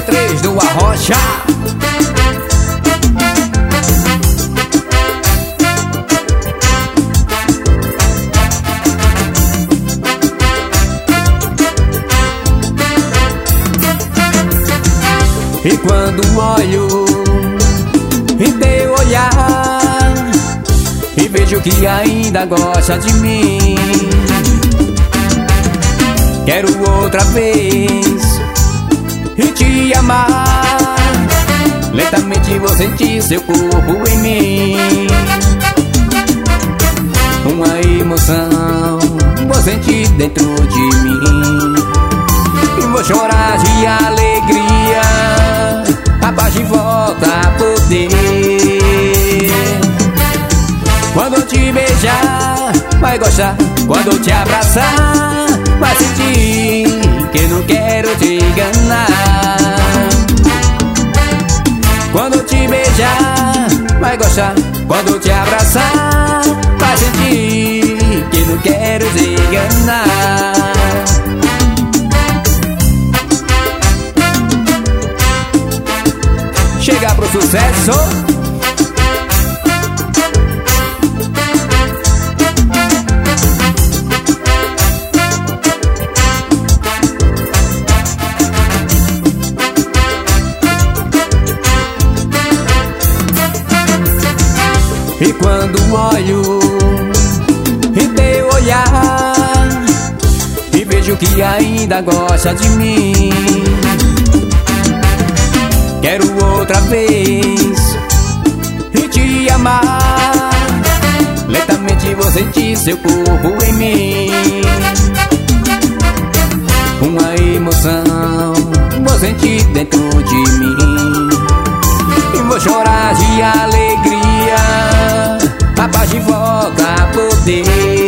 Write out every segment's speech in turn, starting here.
G3 do Arrocha. E quando olho em teu olhar e vejo que ainda gosta de mim, quero outra vez e te amar. Lentamente vou sentir seu corpo em mim, uma emoção vou sentir dentro de mim, e vou chorar de alegria, a paz de volta a poder. Quando eu te beijar, vai gostar. Quando eu te abraçar, vai sentir que não quero te enganar. Quando eu te beijar, vai gostar. Quando eu te abraçar, vai sentir que não quero te enganar. Chega pro sucesso. E quando olho em teu olhar e vejo que ainda gosta de mim, quero outra vez e te amar. Lentamente vou sentir seu corpo em mim, uma emoção vou sentir dentro de mim, e vou chorar de alegria, a paz de volta a poder.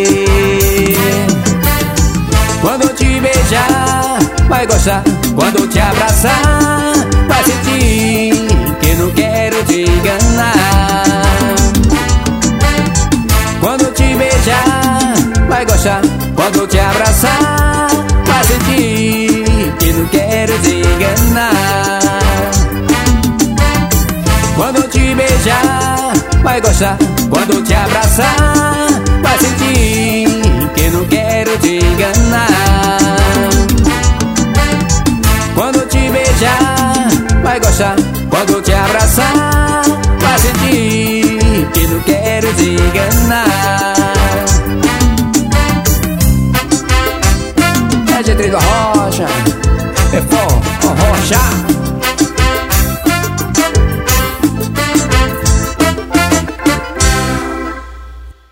Quando eu te beijar, vai gostar. Quando eu te abraçar, vai sentir que não quero te enganar. Quando eu te beijar, vai gostar. Quando eu te abraçar, vai sentir que não quero te enganar. Quando eu te beijar, vai gostar. Quando eu te abraçar, vai sentir que não quero te enganar. Quando eu te beijar, vai gostar. Quando eu te abraçar, vai sentir que não quero te enganar. É G3 do Arrocha, é Arrocha.